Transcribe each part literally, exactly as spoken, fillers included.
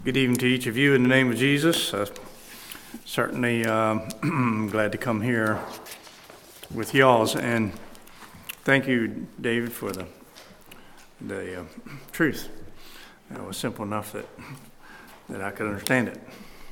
Good evening to each of you in the name of Jesus. Uh, certainly uh, glad to come here with y'all's, and thank you, David, for the the uh, truth. It was simple enough that that I could understand it.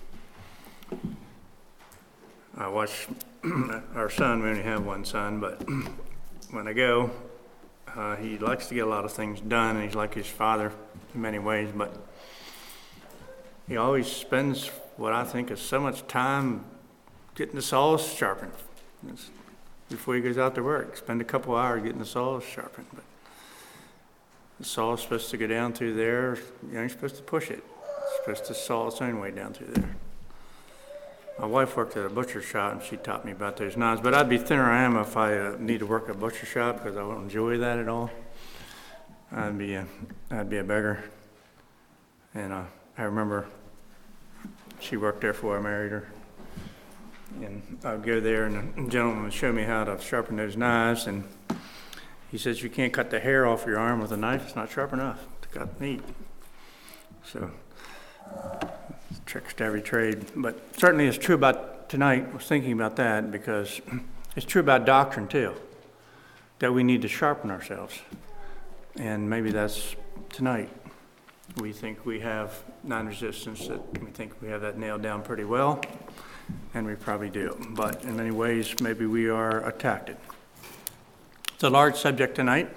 I watch our son. We only have one son, but when I go, uh, he likes to get a lot of things done, and he's like his father in many ways, but he always spends what I think is so much time getting the saws sharpened. It's before he goes out to work, spend a couple hours getting the saws sharpened. But the saw is supposed to go down through there. You know, you're supposed to push it. It's supposed to saw its own way down through there. My wife worked at a butcher shop, and she taught me about those knives. But I'd be thinner I am if I uh, need to work at a butcher shop, because I won't enjoy that at all. I'd be a, I'd be a beggar. And uh, I remember she worked there before I married her. And I would go there, and the gentleman would show me how to sharpen those knives. And he says, you can't cut the hair off your arm with a knife. It's not sharp enough to cut meat. So, tricks to every trade. But certainly it's true about tonight. I was thinking about that because it's true about doctrine too, that we need to sharpen ourselves. And maybe that's tonight. We think we have non-resistance, that we think we have that nailed down pretty well, and we probably do. But in many ways, maybe we are attacked. It's a large subject tonight.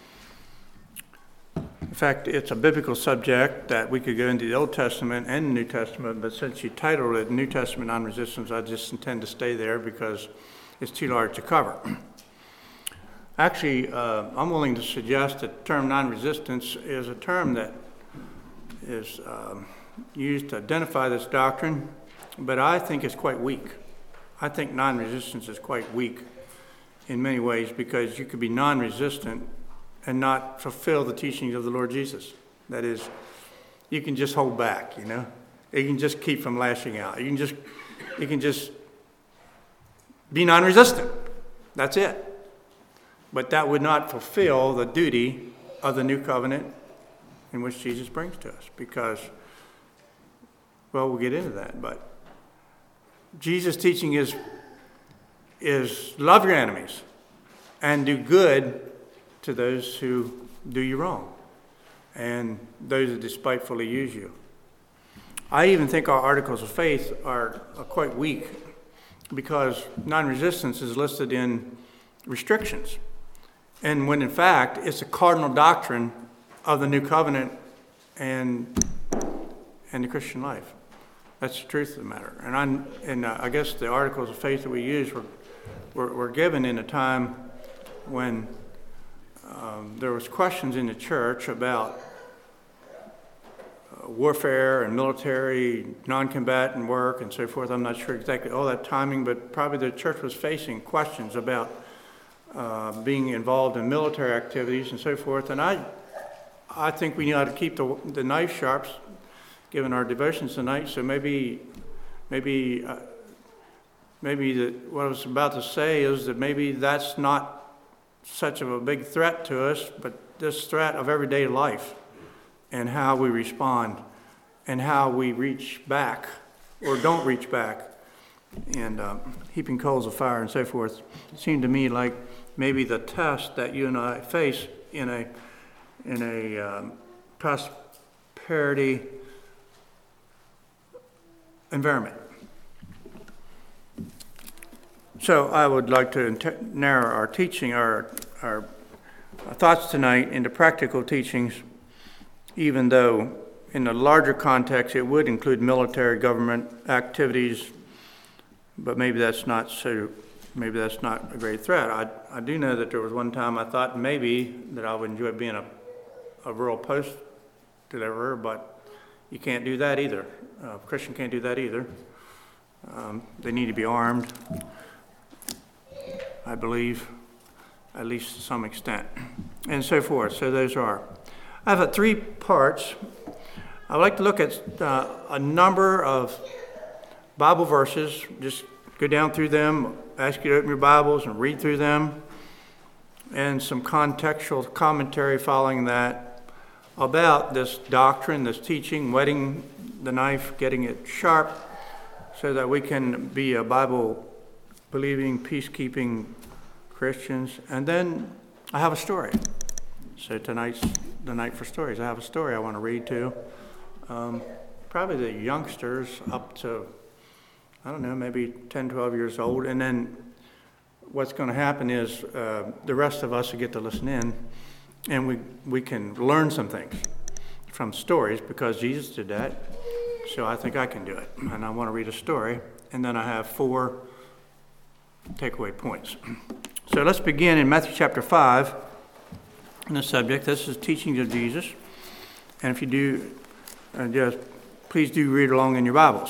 In fact, it's a biblical subject that we could go into the Old Testament and the New Testament, but since you titled it New Testament Non-Resistance, I just intend to stay there because it's too large to cover. Actually, uh, I'm willing to suggest that the term non-resistance is a term that is um, used to identify this doctrine, but I think it's quite weak. I think non-resistance is quite weak in many ways, because you could be non-resistant and not fulfill the teachings of the Lord Jesus. That is, you can just hold back, you know. You can just keep from lashing out. You can just, you can just be non-resistant. That's it. But that would not fulfill the duty of the new covenant in which Jesus brings to us, because, well, we'll get into that, but Jesus' teaching is, is love your enemies and do good to those who do you wrong and those that despitefully use you. I even think our articles of faith are, are quite weak, because non-resistance is listed in restrictions, and when in fact it's a cardinal doctrine of the new covenant and and the Christian life. That's the truth of the matter. And I and uh, I guess the articles of faith that we use were were, were given in a time when um, there was questions in the church about uh, warfare and military non-combatant work and so forth. I'm not sure exactly all that timing, but probably the church was facing questions about uh, being involved in military activities and so forth. And I. I think we ought to keep the, the knife sharps, given our devotions tonight. So maybe, maybe, uh, maybe the, what I was about to say is that maybe that's not such of a big threat to us, but this threat of everyday life and how we respond and how we reach back or don't reach back, and um, heaping coals of fire and so forth. It seemed to me like maybe the test that you and I face in a in a um, prosperity environment. So I would like to inter- narrow our teaching, our, our thoughts tonight into practical teachings, even though in the larger context it would include military government activities, but maybe that's not so, maybe that's not a great threat. I, I do know that there was one time I thought maybe that I would enjoy being a a rural post deliverer, but you can't do that either. Uh, a Christian can't do that either. Um, they need to be armed, I believe, at least to some extent, and so forth. So those are. I have uh, three parts. I'd like to look at uh, a number of Bible verses, just go down through them, ask you to open your Bibles and read through them, and some contextual commentary following that about this doctrine, this teaching, whetting the knife, getting it sharp, so that we can be a Bible-believing, peacekeeping Christians. And then I have a story. So tonight's the night for stories. I have a story I want to read to um, probably the youngsters up to, I don't know, maybe ten, twelve years old. And then what's going to happen is uh, the rest of us will get to listen in, and we, we can learn some things from stories because Jesus did that. So I think I can do it. And I want to read a story, and then I have four takeaway points. So let's begin in Matthew chapter five. In the subject, this is teachings of Jesus. And if you do, uh, just please do read along in your Bibles.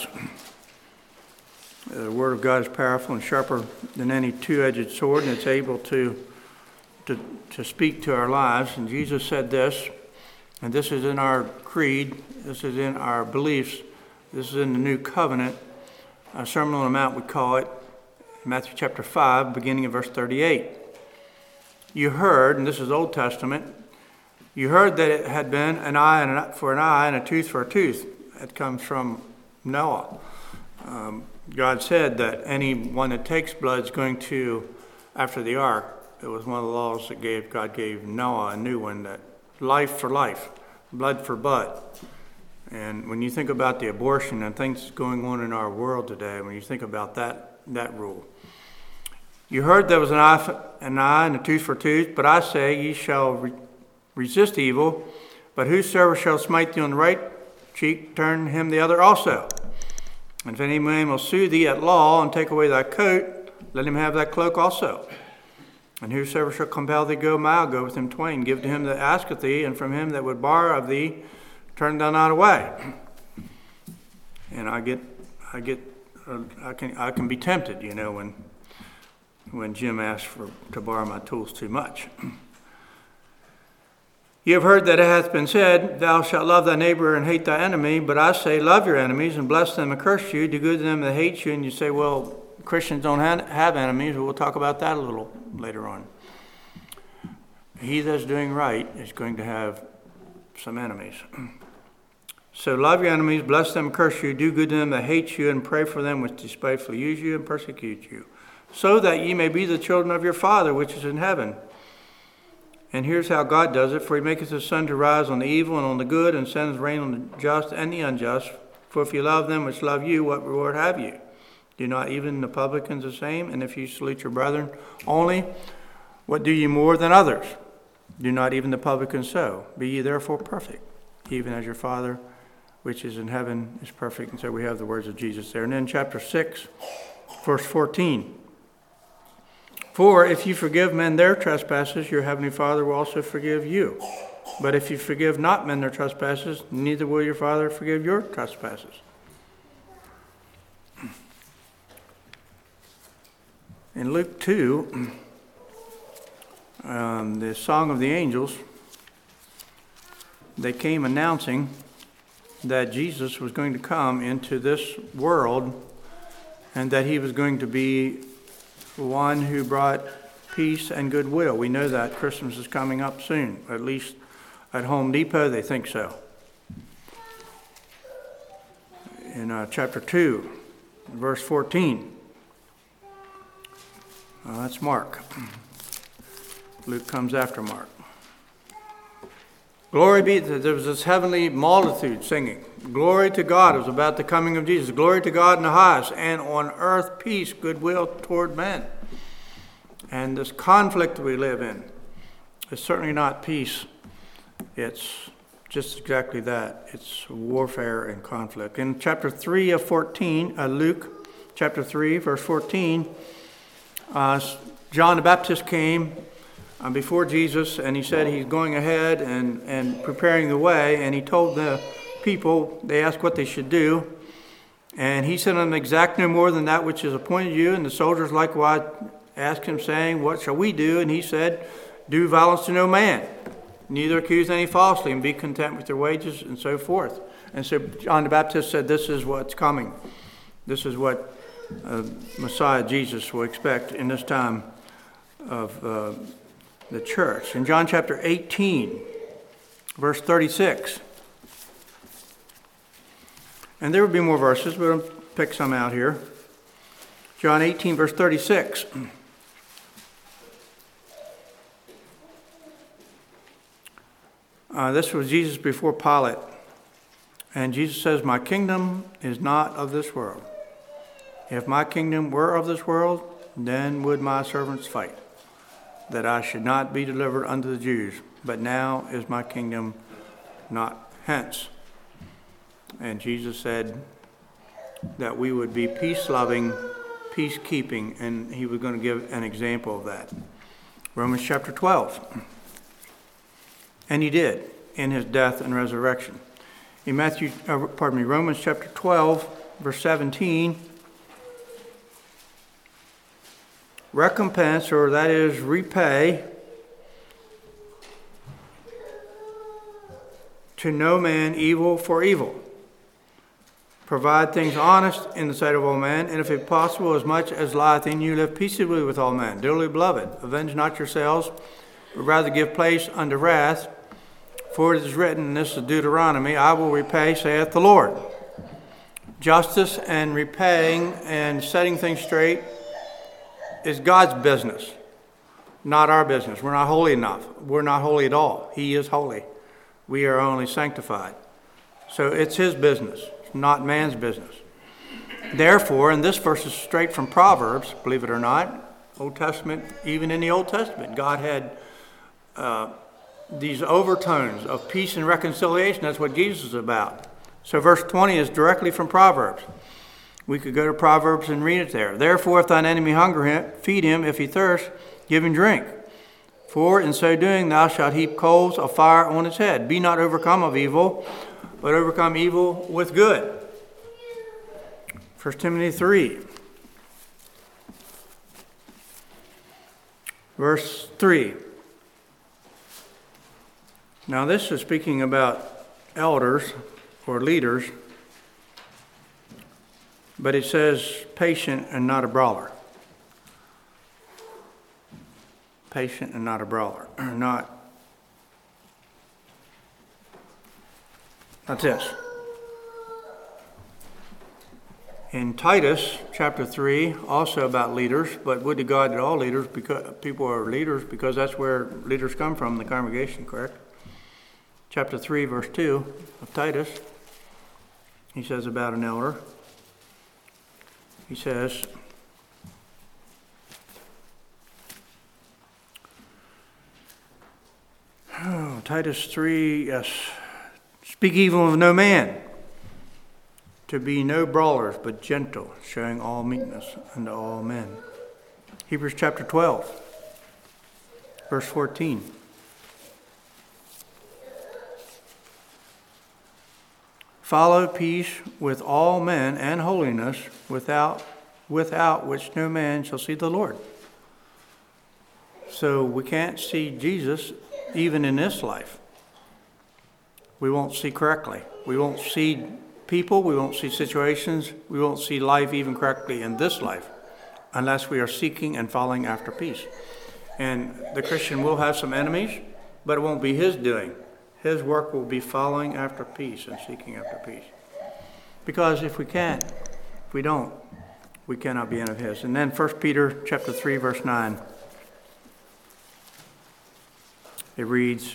The Word of God is powerful and sharper than any two-edged sword, and it's able to, to, to speak to our lives. And Jesus said this, and this is in our creed, this is in our beliefs, this is in the New Covenant, a Sermon on the Mount we call it, Matthew chapter five, beginning of verse thirty-eight. You heard, and this is Old Testament, you heard that it had been an eye and an, for an eye and a tooth for a tooth. That comes from Noah. Um, God said that anyone that takes blood is going to, after the ark, it was one of the laws that gave God gave Noah a new one, that life for life, blood for blood. And when you think about the abortion and things going on in our world today, when you think about that that rule, you heard there was an eye, for, an eye and a tooth for a tooth, but I say ye shall re- resist evil, but whosoever shall smite thee on the right cheek, turn him the other also. And if any man will sue thee at law and take away thy coat, let him have thy cloak also. And whosoever shall compel thee go a mile, go with him twain. Give to him that asketh thee, and from him that would borrow of thee, turn thou not away. And I get, I get, uh, I can, I can be tempted, you know, when. when Jim asked for to borrow my tools too much. You have heard that it hath been said, thou shalt love thy neighbor and hate thy enemy, but I say, love your enemies and bless them and curse you, do good to them that hate you. And you say, well, Christians don't have enemies. We'll talk about that a little later on. He that's doing right is going to have some enemies. So love your enemies, bless them and curse you, do good to them that hate you, and pray for them which despitefully use you and persecute you, so that ye may be the children of your Father which is in heaven. And here's how God does it. For he maketh his sun to rise on the evil and on the good, and sends rain on the just and the unjust. For if you love them which love you, what reward have you? Do not even the publicans the same? And if you salute your brethren only, what do ye more than others? Do not even the publicans so? Be ye therefore perfect, even as your Father which is in heaven is perfect. And so we have the words of Jesus there. And then chapter six, verse fourteen. For if you forgive men their trespasses, your heavenly Father will also forgive you. But if you forgive not men their trespasses, neither will your Father forgive your trespasses. In Luke two, um, the Song of the Angels, they came announcing that Jesus was going to come into this world and that he was going to be one who brought peace and goodwill. We know that Christmas is coming up soon. At least at Home Depot, they think so. In uh, chapter two, verse fourteen. Uh, that's Mark. Luke comes after Mark. Glory be, there was this heavenly multitude singing. Glory to God. It was about the coming of Jesus. Glory to God in the highest, and on earth peace, goodwill toward men. And this conflict we live in is certainly not peace. It's just exactly that. It's warfare and conflict. In chapter three of fourteen, uh, Luke chapter three, verse fourteen, uh, John the Baptist came Uh, before Jesus, and he said he's going ahead and, and preparing the way, and he told the people, they asked what they should do, and he said unto them, exact no more than that which is appointed you. And the soldiers likewise asked him, saying, what shall we do? And he said, do violence to no man, neither accuse any falsely, and be content with their wages, and so forth. And so John the Baptist said, this is what's coming. This is what uh, Messiah Jesus will expect in this time of uh, the church. In John chapter eighteen, verse thirty-six. And there would be more verses, but I'll pick some out here. John eighteen, verse thirty-six. Uh, this was Jesus before Pilate. And Jesus says, my kingdom is not of this world. If my kingdom were of this world, then would my servants fight, that I should not be delivered unto the Jews. But now is my kingdom not hence. And Jesus said that we would be peace-loving, peacekeeping, and he was going to give an example of that. Romans chapter twelve. And he did in his death and resurrection. In Matthew, uh, pardon me, Romans chapter twelve, verse seventeen, recompense, or that is repay, to no man evil for evil. Provide things honest in the sight of all men, and if it possible, as much as lieth in you, live peaceably with all men. Dearly beloved, avenge not yourselves, but rather give place unto wrath. For it is written, and this is Deuteronomy, I will repay, saith the Lord. Justice and repaying and setting things straight is God's business, not our business. We're not holy enough. We're not holy at all. He is holy. We are only sanctified. So it's his business, not man's business. Therefore, and this verse is straight from Proverbs, believe it or not, Old Testament, even in the Old Testament, God had uh, these overtones of peace and reconciliation. That's what Jesus is about. So verse twenty is directly from Proverbs. We could go to Proverbs and read it there. Therefore, if thine enemy hunger him, feed him. If he thirst, give him drink. For in so doing thou shalt heap coals of fire on his head. Be not overcome of evil, but overcome evil with good. First Timothy three. Verse three. Now this is speaking about elders or leaders, but it says patient and not a brawler. Patient and not a brawler. Not. That's this. In Titus chapter three, also about leaders, but would to God that all leaders, because people are leaders, because that's where leaders come from, the congregation, correct? Chapter three, verse two of Titus, he says about an elder. He says, oh, Titus three, yes, speak evil of no man, to be no brawlers, but gentle, showing all meekness unto all men. Hebrews chapter twelve, verse fourteen. Follow peace with all men and holiness, without, without which no man shall see the Lord. So we can't see Jesus even in this life. We won't see correctly. We won't see people. We won't see situations. We won't see life even correctly in this life unless we are seeking and following after peace. And the Christian will have some enemies, but it won't be his doing. His work will be following after peace and seeking after peace. Because if we can't, if we don't, we cannot be in of his. And then First Peter chapter three, verse nine. It reads,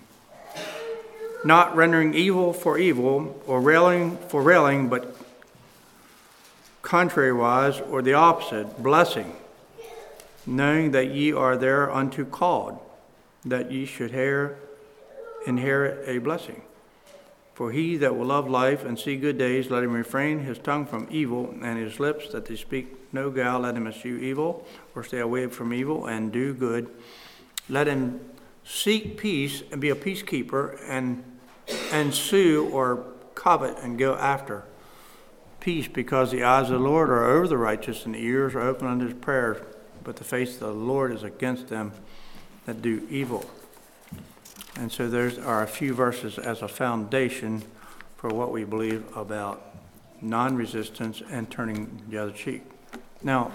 not rendering evil for evil, or railing for railing, but contrariwise, or the opposite, blessing, knowing that ye are thereunto called, that ye should hear inherit a blessing. For he that will love life and see good days, let him refrain his tongue from evil, and his lips that they speak no guile, let him eschew evil, or stay away from evil, and do good. Let him seek peace and be a peacekeeper, and and sue or covet and go after peace, because the eyes of the Lord are over the righteous, and the ears are open unto his prayers, but the face of the Lord is against them that do evil. And so there are a few verses as a foundation for what we believe about non-resistance and turning the other cheek. Now,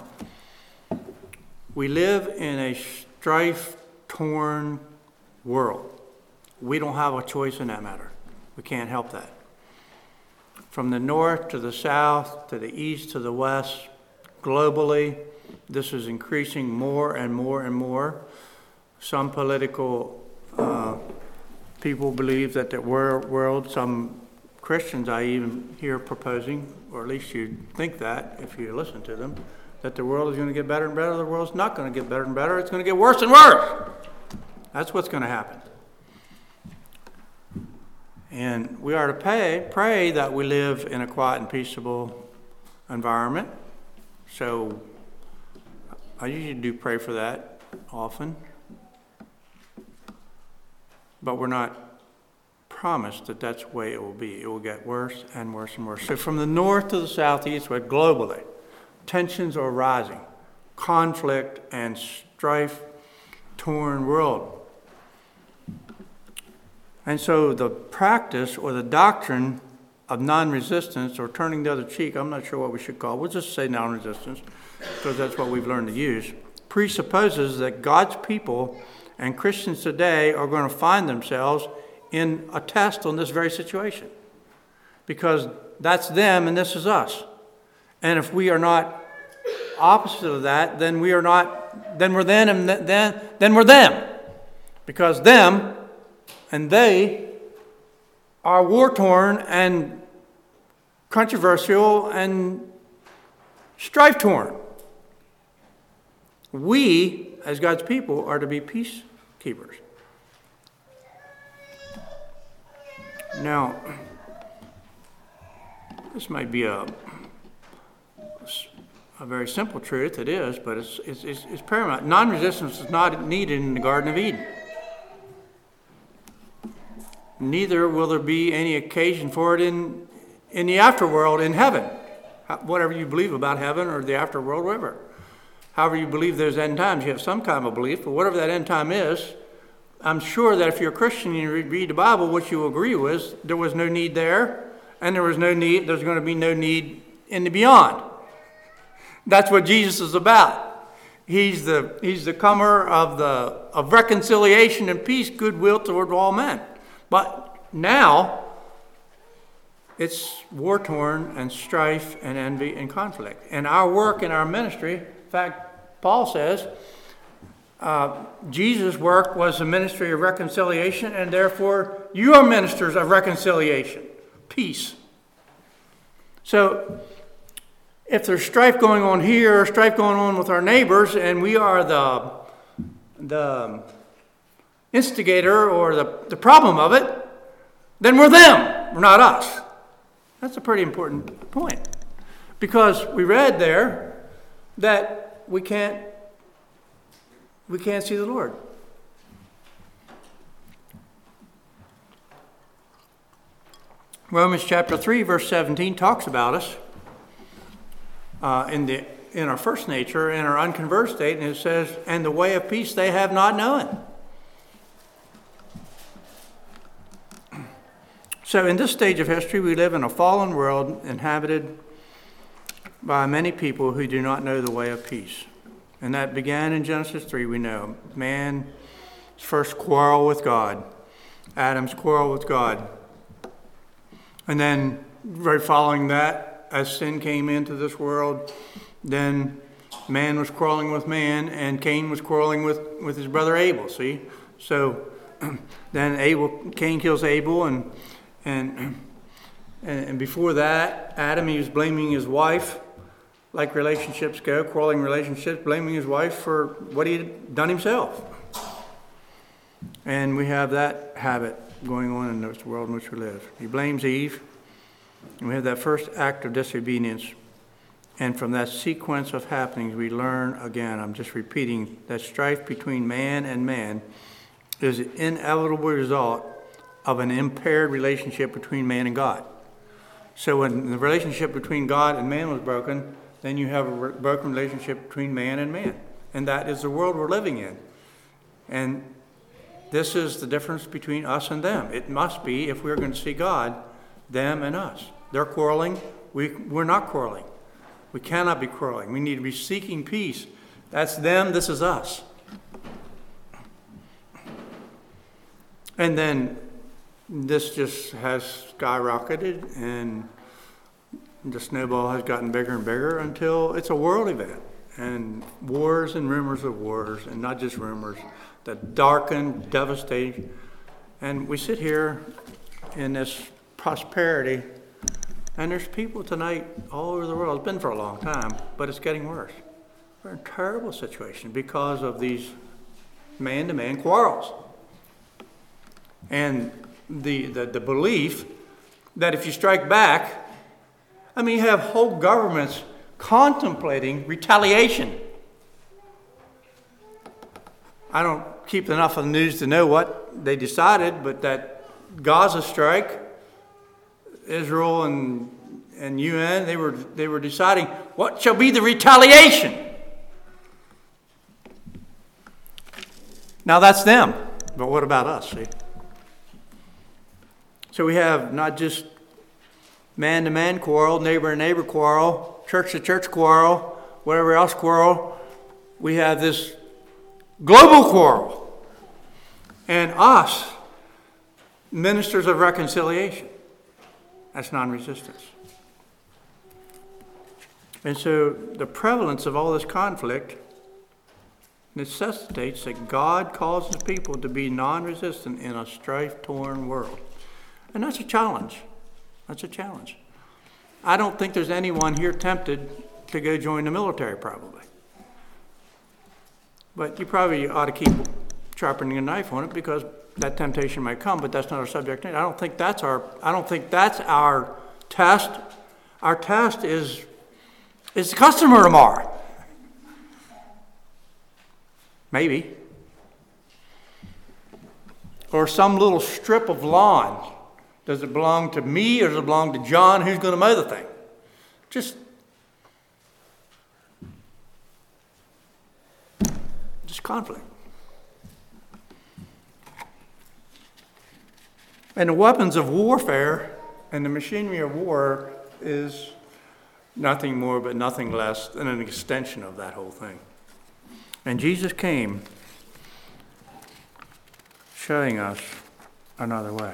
we live in a strife-torn world. we don't have a choice in that matter. We can't help that. From the north to the south, to the east to the west, globally, this is increasing more and more and more. Some political uh, people believe that the wor- world, some Christians I even hear proposing, or at least you think that if you listen to them, that the world is going to get better and better. The world's not going to get better and better. It's going to get worse and worse. That's what's going to happen. And we are to pay, pray that we live in a quiet and peaceable environment. So I usually do pray for that often. But we're not promised that that's the way it will be. It will get worse and worse and worse. So from the north to the southeast, but globally, tensions are rising. Conflict and strife-torn world. And so the practice or the doctrine of non-resistance or turning the other cheek, I'm not sure what we should call it. We'll just say non-resistance because that's what we've learned to use, presupposes that God's people and Christians today are going to find themselves in a test on this very situation. Because that's them and this is us. And if we are not opposite of that, then we are not, then we're them and then, then we're them. Because them and they are war-torn and controversial and strife-torn. We, as God's people, are to be peacekeepers. Now, this might be a, a very simple truth. It is, but it's, it's, it's, it's paramount. Non-resistance is not needed in the Garden of Eden. Neither will there be any occasion for it in, in the afterworld in heaven. Whatever you believe about heaven or the afterworld, whatever. However you believe there's end times, you have some kind of a belief, but whatever that end time is, I'm sure that if you're a Christian and you read the Bible, what you agree with, there was no need there, and there was no need, there's going to be no need in the beyond. That's what Jesus is about. He's the, he's the comer of, the, of reconciliation and peace, goodwill toward all men. But now, it's war-torn and strife and envy and conflict. And our work in our ministry, in fact, Paul says, uh, Jesus' work was a ministry of reconciliation, and therefore you are ministers of reconciliation, peace. So, if there's strife going on here, strife going on with our neighbors, and we are the, the instigator or the, the problem of it, then we're them, we're not us. That's a pretty important point. Because we read there that we can't we can't see the Lord. Romans chapter three, verse seventeen talks about us uh, in the in our first nature, in our unconverted state, and it says, and the way of peace they have not known. So in this stage of history, we live in a fallen world inhabited by many people who do not know the way of peace. And that began in Genesis three, we know. Man's first quarrel with God. Adam's quarrel with God. And then right following that, as sin came into this world, then man was quarreling with man, and Cain was quarreling with, with his brother Abel, see? So then Abel, Cain kills Abel, and And, and before that, Adam, he was blaming his wife, like relationships go, quarreling relationships, blaming his wife for what he had done himself. And we have that habit going on in this world in which we live. He blames Eve, and we have that first act of disobedience. And from that sequence of happenings, we learn again, I'm just repeating, that strife between man and man is an inevitable result of an impaired relationship between man and God. So when the relationship between God and man was broken, then you have a broken relationship between man and man. And that is the world we're living in. And this is the difference between us and them. It must be, if we're going to see God, them and us. They're quarreling. We, we're not quarreling. We cannot be quarreling. We need to be seeking peace. That's them. This is us. And then this just has skyrocketed, and the snowball has gotten bigger and bigger until it's a world event. And wars and rumors of wars, and not just rumors, that darken, devastate. And we sit here in this prosperity, and there's people tonight all over the world. It's been for a long time, but it's getting worse. We're in a terrible situation because of these man-to-man quarrels. And the, the, the belief that if you strike back, I mean, you have whole governments contemplating retaliation. I don't keep enough of the news to know what they decided, but that Gaza strike, Israel and and U N, they were they were deciding what shall be the retaliation. Now that's them, but what about us? See? So we have not just man-to-man quarrel, neighbor-to-neighbor quarrel, church-to-church quarrel, whatever else quarrel. We have this global quarrel. And us, ministers of reconciliation. That's non-resistance. And so the prevalence of all this conflict necessitates that God calls his people to be non-resistant in a strife-torn world. And that's a challenge. That's a challenge. I don't think there's anyone here tempted to go join the military, probably. But you probably ought to keep sharpening a knife on it, because that temptation might come, but that's not our subject. I don't think that's our I don't think that's our test. Our test is is the customer tomorrow. Maybe. Or some little strip of lawn. Does it belong to me or does it belong to John? Who's going to mow the thing? Just, just conflict. And the weapons of warfare and the machinery of war is nothing more but nothing less than an extension of that whole thing. And Jesus came showing us another way.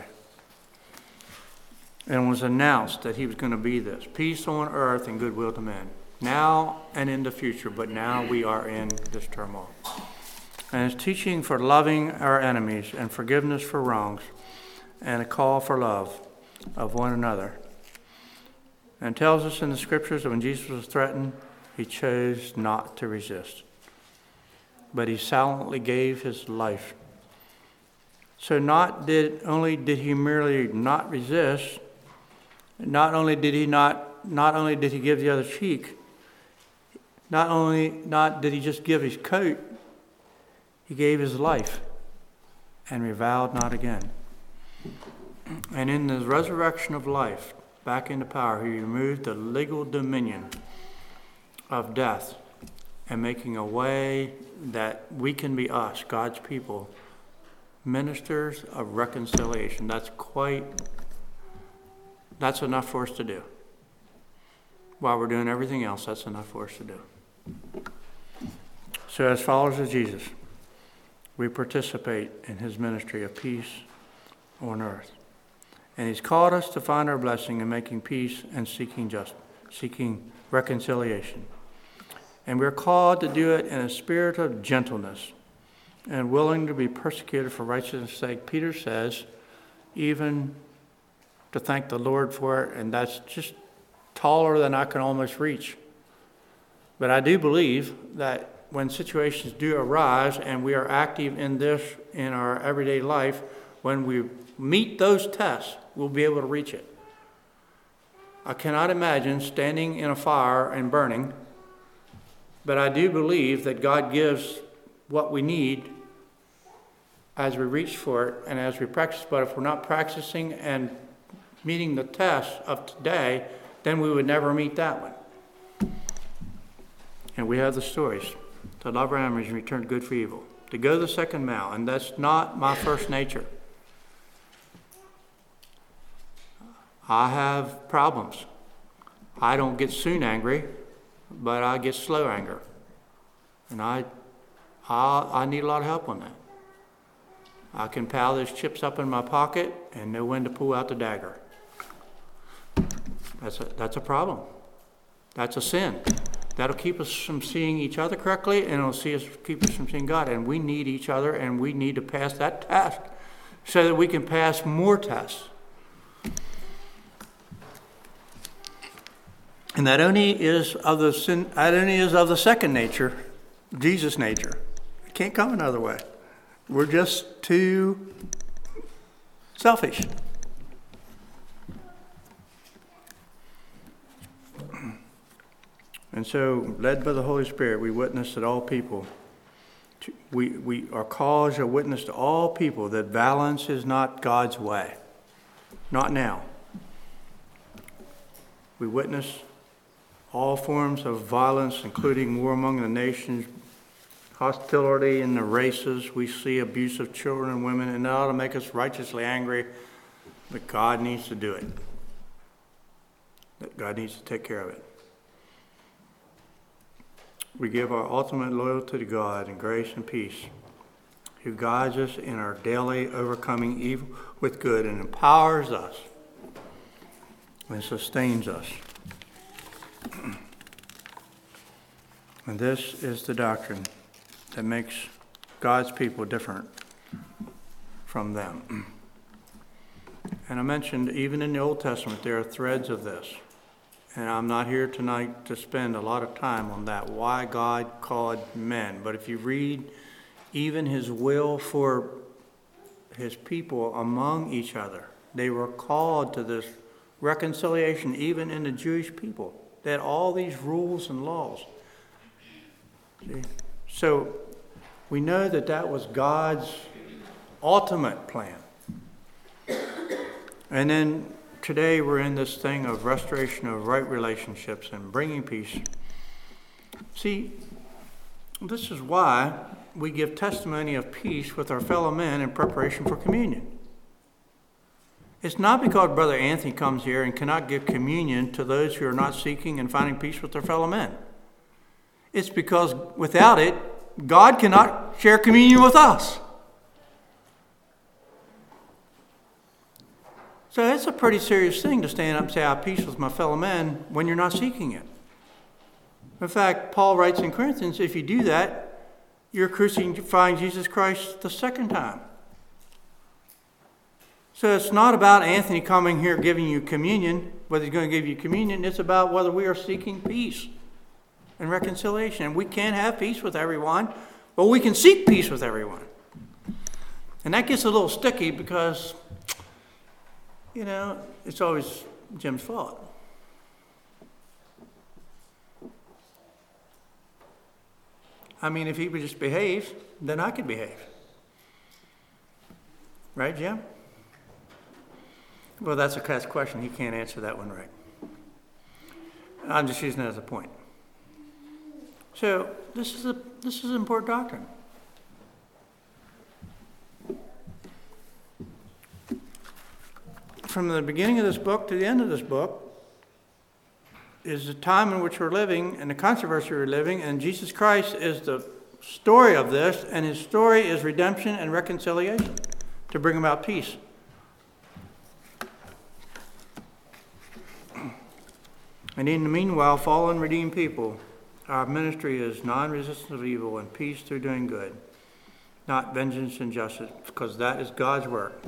And it was announced that he was going to be this. Peace on earth and goodwill to men. Now and in the future, but now we are in this turmoil. And it's teaching for loving our enemies and forgiveness for wrongs and a call for love of one another. And tells us in the scriptures that when Jesus was threatened, he chose not to resist. But he silently gave his life. So not did only did he merely not resist, not only did he not not only did he give the other cheek, not only not did he just give his coat, he gave his life and reviled not again. And in the resurrection of life, back into power, he removed the legal dominion of death and making a way that we can be us, God's people, ministers of reconciliation. That's quite, that's enough for us to do. While we're doing everything else, that's enough for us to do. So as followers of Jesus, we participate in his ministry of peace on earth. And he's called us to find our blessing in making peace and seeking just, seeking reconciliation. And we're called to do it in a spirit of gentleness and willing to be persecuted for righteousness' sake. Peter says, even to thank the Lord for it, and that's just taller than I can almost reach. But I do believe that when situations do arise and we are active in this in our everyday life, when we meet those tests, we'll be able to reach it. I cannot imagine standing in a fire and burning, but I do believe that God gives what we need as we reach for it and as we practice. But if we're not practicing and meeting the tests of today, then we would never meet that one. And we have the stories. To love our enemies and return good for evil. To go the second mile, and that's not my first nature. I have problems. I don't get soon angry, but I get slow anger. And I, I, I need a lot of help on that. I can pile those chips up in my pocket and know when to pull out the dagger. That's a, that's a problem. That's a sin. That'll keep us from seeing each other correctly, and it'll see us, keep us from seeing God. And we need each other, and we need to pass that test so that we can pass more tests. And that only is of the sin. That only is of the second nature, Jesus' nature. It can't come another way. We're just too selfish. And so, led by the Holy Spirit, we witness that all people, we, we are called to witness to all people that violence is not God's way. Not now. We witness all forms of violence, including war among the nations, hostility in the races. We see abuse of children and women, and that ought to make us righteously angry. But God needs to do it. That God needs to take care of it. We give our ultimate loyalty to God in grace and peace, who guides us in our daily overcoming evil with good and empowers us and sustains us. And this is the doctrine that makes God's people different from them. And I mentioned even in the Old Testament there are threads of this. And I'm not here tonight to spend a lot of time on that, why God called men. But if you read even his will for his people among each other, they were called to this reconciliation even in the Jewish people. They had all these rules and laws. See? So we know that that was God's ultimate plan. And then today we're in this thing of restoration of right relationships and bringing peace. See, this is why we give testimony of peace with our fellow men in preparation for communion. It's not because Brother Anthony comes here and cannot give communion to those who are not seeking and finding peace with their fellow men. It's because without it, God cannot share communion with us. So it's a pretty serious thing to stand up and say, I have peace with my fellow men when you're not seeking it. In fact, Paul writes in Corinthians, if you do that, you're crucifying Jesus Christ the second time. So it's not about Anthony coming here giving you communion, whether he's going to give you communion. It's about whether we are seeking peace and reconciliation. And we can't have peace with everyone, but we can seek peace with everyone. And that gets a little sticky because, you know, it's always Jim's fault. I mean, if he would just behave, then I could behave. Right, Jim? Well, that's a cat's question. He can't answer that one right. I'm just using it as a point. So this is a this is an important doctrine. From the beginning of this book to the end of this book is the time in which we're living and the controversy we're living, and Jesus Christ is the story of this, and his story is redemption and reconciliation to bring about peace. And in the meanwhile, fallen redeemed people, our ministry is non-resistance of evil and peace through doing good, not vengeance and justice, because that is God's work.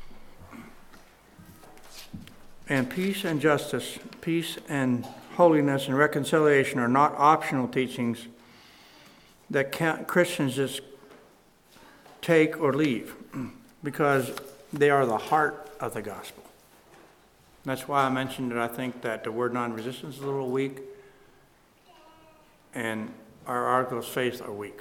And peace and justice, peace and holiness and reconciliation are not optional teachings that Christians just take or leave, because they are the heart of the gospel. That's why I mentioned that I think that the word non-resistance is a little weak, and our articles of faith are weak.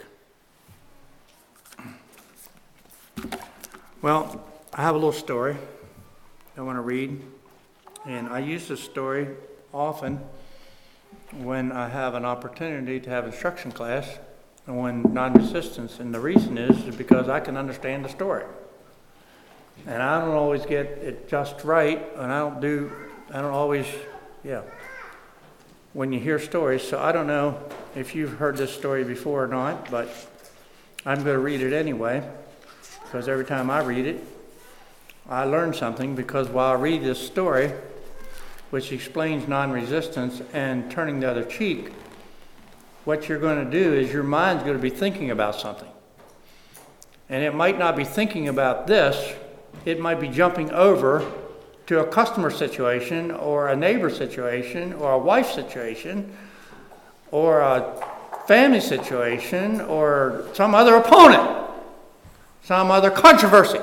Well, I have a little story I want to read, and I use this story often when I have an opportunity to have instruction class on non-resistance, and the reason is, is because I can understand the story. And I don't always get it just right, and I don't do, I don't always, yeah, when you hear stories. So I don't know if you've heard this story before or not, but I'm going to read it anyway, because because every time I read it, I learn something, because while I read this story, which explains non-resistance and turning the other cheek, what you're going to do is your mind's going to be thinking about something. And it might not be thinking about this, it might be jumping over to a customer situation or a neighbor situation or a wife situation or a family situation or some other opponent, some other controversy.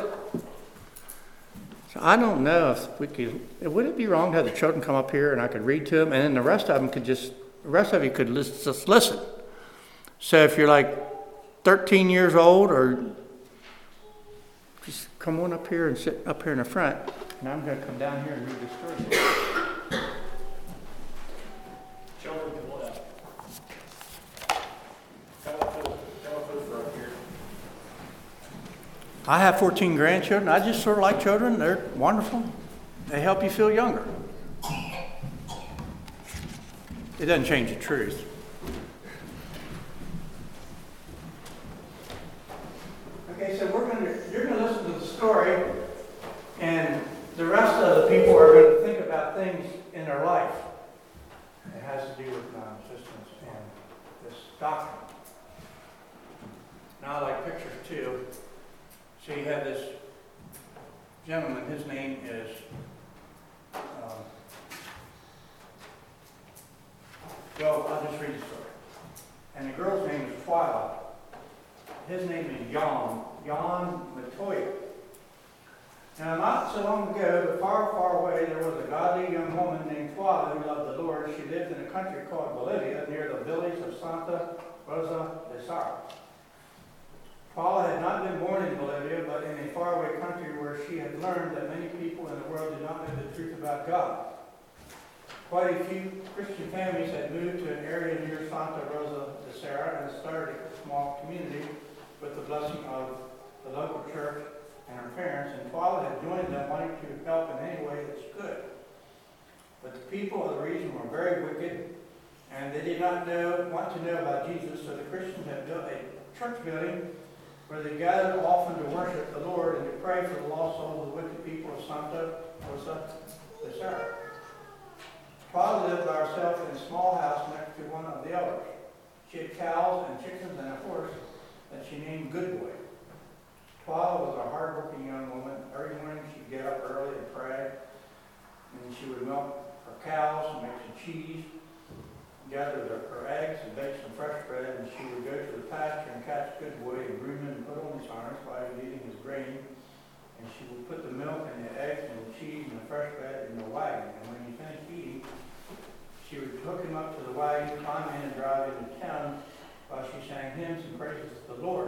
So I don't know if we could, would it be wrong to have the children come up here and I could read to them, and then the rest of them could just, the rest of you could just listen. So if you're like thirteen years old, or just come on up here and sit up here in the front, and I'm going to come down here and read the story. Children can what up? Come up to, come up to the front here. I have fourteen grandchildren. I just sort of like children. They're wonderful. They help you feel younger. It doesn't change the truth. Okay, so we're going to, you're going to listen to the story, and the rest of the people are going to think about things in their life. It has to do with non-resistance and this doctrine. Now I like pictures too. So you have this gentleman, his name is um, well, I'll just read the story. And the girl's name is Twyla. His name is Jan, Jan Matoya. Now, not so long ago, but far, far away, there was a godly young woman named Twyla who loved the Lord. She lived in a country called Bolivia, near the village of Santa Rosa de Sara. Twyla had not been born in Bolivia, but in a faraway country where she had learned that many people in the world did not know the truth about God. Quite a few Christian families had moved to an area near Santa Rosa de Sara and started a small community with the blessing of the local church and her parents, and Twyla had joined them, wanting to help in any way that she could. But the people of the region were very wicked, and they did not know, want to know about Jesus, so the Christians had built a church building where they gathered often to worship the Lord and to pray for the lost souls of the wicked people of Santa Rosa de Sara. Twyla lived by herself in a small house next to one of the elders. She had cows and chickens and a horse that she named Good Boy. Twyla was a hard-working young woman. Every morning she'd get up early and pray, and she would milk her cows and make some cheese, gather her eggs and bake some fresh bread, and she would go to the pasture and catch Good Boy and groom him and put on his harness while he was eating his grain. And she would put the milk and the eggs and the cheese and the fresh bread in the wagon. And when he finished eating, she would hook him up to the wagon, climb in and drive into town while she sang hymns and praises to the Lord.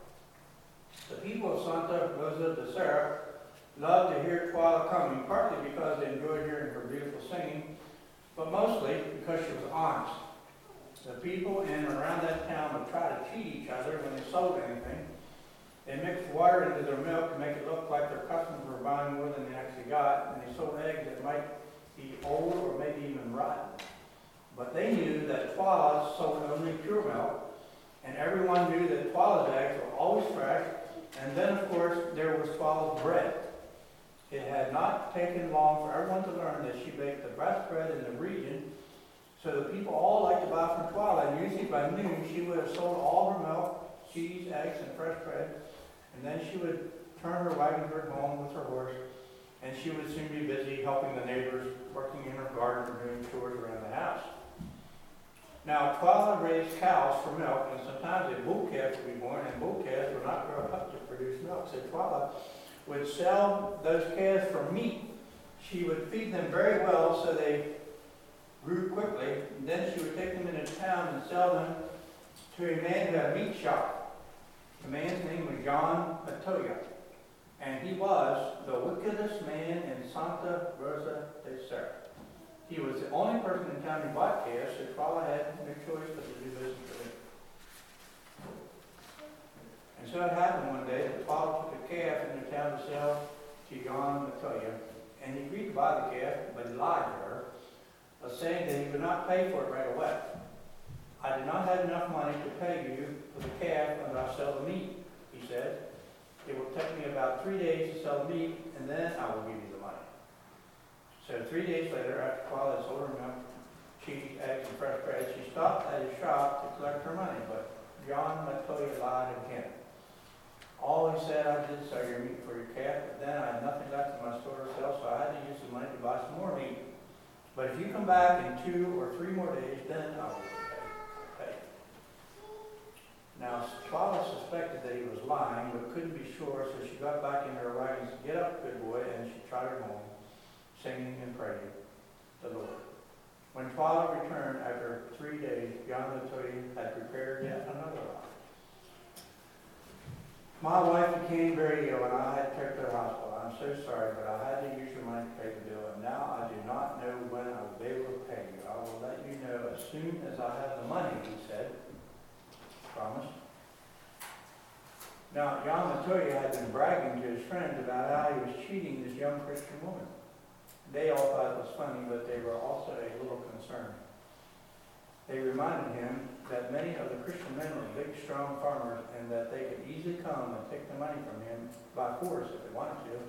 The people of Santa Rosa de Sara loved to hear Twyla coming, partly because they enjoyed hearing her beautiful singing, but mostly because she was honest. The people in and around that town would try to cheat each other when they sold anything. They mixed water into their milk to make it look like their customers were buying more than they actually got, and they sold eggs that might be old or maybe even rotten. But they knew that Twyla sold only pure milk, and everyone knew that Twyla's eggs were always fresh. And then, of course, there was Twyla's bread. It had not taken long for everyone to learn that she baked the best bread in the region, so the people all liked to buy from Twyla, and usually by noon she would have sold all her milk, cheese, eggs, and fresh bread, and then she would turn her wagon toward home with her horse, and she would soon be busy helping the neighbors, working in her garden, or doing chores around the house. Now, Twyla raised cows for milk, and sometimes a bull calf would be born, and bull calves were not grown up to produce milk. So Twyla would sell those calves for meat. She would feed them very well so they grew quickly, and then she would take them into town and sell them to a man who had a meat shop. The man's name was Jan Matoya, and he was the wickedest man in Santa Rosa de Sara. He was the only person in town who bought calves, so Twyla had no choice but to do business with him. And so it happened one day that Twyla took a calf into town to sell to Jan Matoya, and he agreed to buy the calf, but he lied to her, by saying that he would not pay for it right away. I do not have enough money to pay you for the calf until I sell the meat, he said. It will take me about three days to sell the meat, and then I will give you the money. So three days later, after Paula had sold her milk, cheese, eggs, and fresh bread, she stopped at his shop to collect her money, but John Matoya lied again. All he said, I did sell your meat for your calf, but then I had nothing left in my store to sell, so I had to use the money to buy some more meat. But if you come back in two or three more days, then I will pay. Now, Paula suspected that he was lying, but couldn't be sure, so she got back into her wagon and said, Get up, good boy, and she trotted home, singing and praying to the Lord. When Paula returned after three days, John Matoya had prepared yet another lie. My wife became very ill, and I had to take her to the hospital. I'm so sorry, but I had to use your money to pay the bill, and now I do not know when I will be able to pay you. I will let you know as soon as I have the money, he said. Promise. Now, John Matoya had been bragging to his friends about how he was cheating this young Christian woman. They all thought it was funny, but they were also a little concerned. They reminded him that many of the Christian men were big, strong farmers, and that they could easily come and take the money from him by force if they wanted to.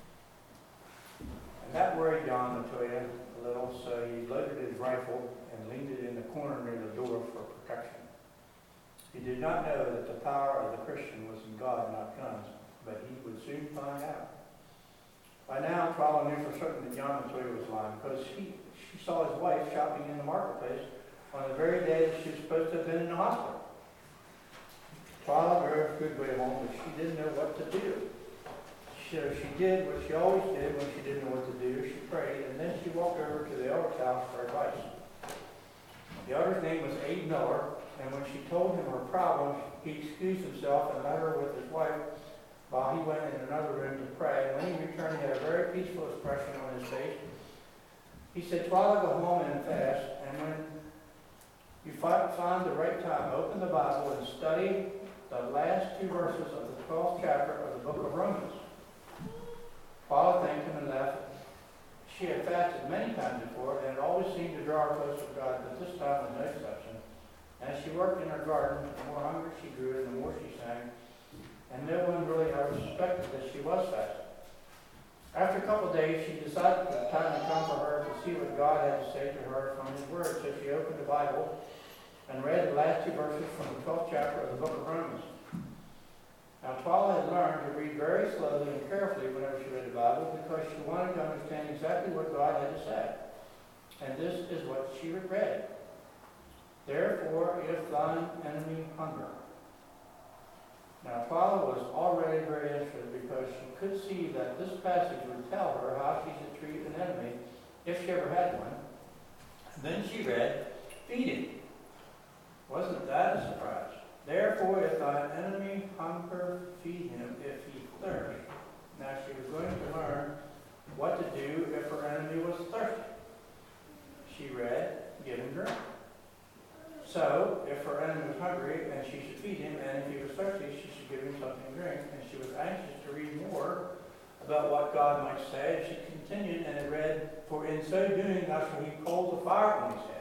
And that worried John Matoya a little, so he loaded his rifle and leaned it in the corner near the door for protection. He did not know that the power of the Christian was in God, not guns, but he would soon find out. By now, Paula knew for certain that John Matoya was lying, because he, she saw his wife shopping in the marketplace on the very day that she was supposed to have been in the hospital. Paula drove a good way home, but she didn't know what to do. So she did what she always did when she didn't know what to do. She prayed, and then she walked over to the elder's house for advice. The elder's name was Abe Miller, and when she told him her problem, he excused himself and left her with his wife while he went in another room to pray. And when he returned, he had a very peaceful expression on his face. He said, Paula, go home and fast, and when you find, find the right time, open the Bible and study the last two verses of the twelfth chapter of the book of Romans. Paula thanked him and left. She had fasted many times before, and it always seemed to draw her closer to God, but this time was no exception. As she worked in her garden, the more hungry she grew, and the more she sang, and no one really ever suspected that she was fasting. After a couple of days, she decided it was time to come for her to see what God had to say to her from His Word. So she opened the Bible and read the last two verses from the twelfth chapter of the book of Romans. Now, Paula had learned to read very slowly and carefully whenever she read the Bible, because she wanted to understand exactly what God had to say. And this is what she read. Therefore, if thine enemy hunger. Now, Paula was already very interested, because she could see that this passage would tell her how she should treat an enemy if she ever had one. And then she read, feed him. Wasn't that a surprise? Therefore, if thine enemy hunger, feed him. If he thirst. Now, she was going to learn what to do if her enemy was thirsty. She read, give him drink. So, if her enemy was hungry, then she should feed him, and if he was thirsty, she should give him something to drink. And she was anxious to read more about what God might say. She continued, and it read, for in so doing thou shalt heap coals of fire on his head.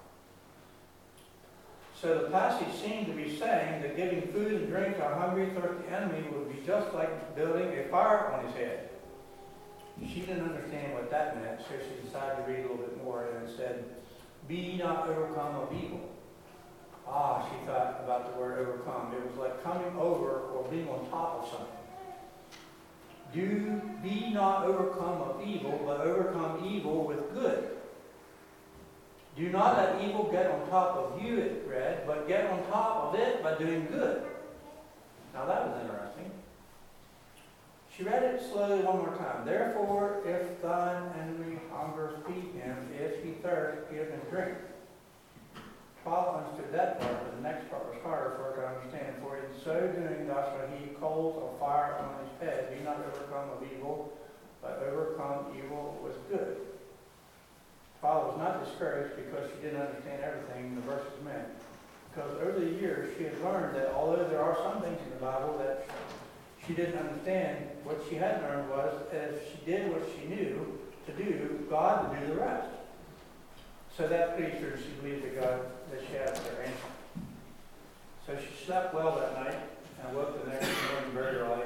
So the passage seemed to be saying that giving food and drink to a hungry, thirsty enemy would be just like building a fire on his head. She didn't understand what that meant, so she decided to read a little bit more, and it said, be ye not overcome of evil. Ah, she thought about the word overcome. It was like coming over or being on top of something. Do be not overcome of evil, but overcome evil with good. Do not let evil get on top of you, it read, but get on top of it by doing good. Now that was interesting. She read it slowly one more time. Therefore, if thine enemy hunger, feed him. If he thirst, give him drink. Paul understood that part, but the next part was harder for her to understand. For in so doing, thou shalt heap coals of fire on his head. Be not overcome of evil, but overcome evil with good. Paul was not discouraged because she didn't understand everything the verses meant. Because over the years, she had learned that although there are some things in the Bible that she didn't understand, what she had learned was that if she did what she knew to do, God would do the rest. So that pleased her. She believed that God, that she had her answer. So she slept well that night and woke the next morning very early, and she